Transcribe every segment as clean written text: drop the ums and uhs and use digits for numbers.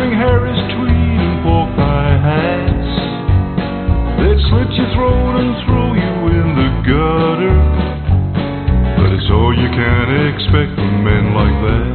wearing Harris tweed and pork pie hats. They'd slit your throat and throw you in the gutter. But it's all you can expect from men like that.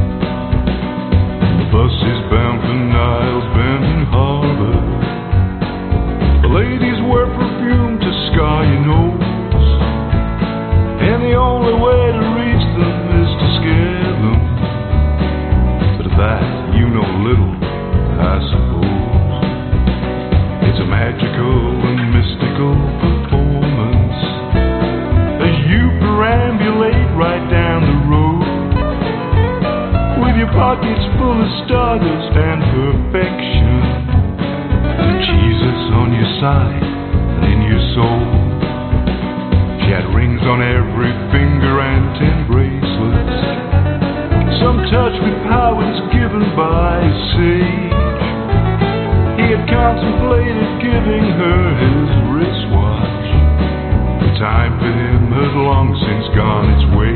The bus is bound for Niles Bend Harbor. The ladies wear perfume to scar your nose, and the only way to reach them is to scare them. But of that you know little, I suppose. It's a magical and mystical performance as you perambulate right down the road, with your pockets full of stardust and perfection, and Jesus on your side and in your soul. She had rings on every finger and 10 bracelets, some touched with powers given by a sage. He had contemplated giving her his wristwatch. The time for him had long since gone its way.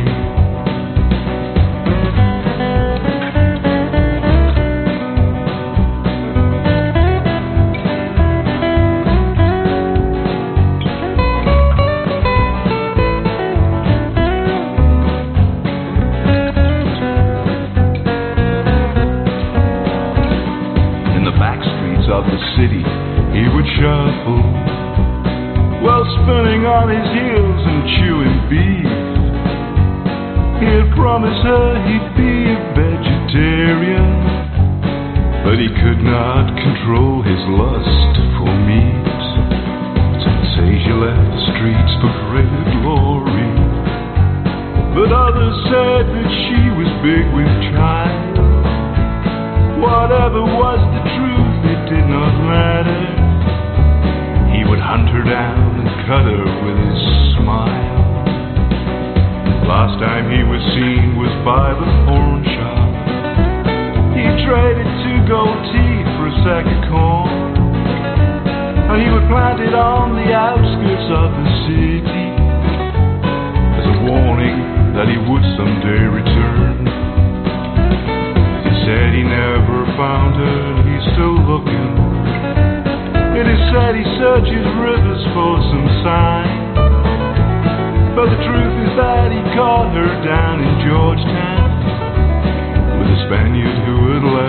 Of the city he would shuffle, while spinning on his heels and chewing beef. He had promised her he'd be a vegetarian, but he could not control his lust for meat. Some say she left the streets for greater glory, but others said that she was big with child. Whatever was the truth, it did not matter. He would hunt her down and cut her with his smile. Last time he was seen was by the pawn shop. He traded 2 gold teeth for a sack of corn, and he would plant it on the outskirts of the city as a warning that he would someday return. Said he never found her and he's still looking. It is said he searches rivers for some sign, but the truth is that he caught her down in Georgetown with a Spaniard who had left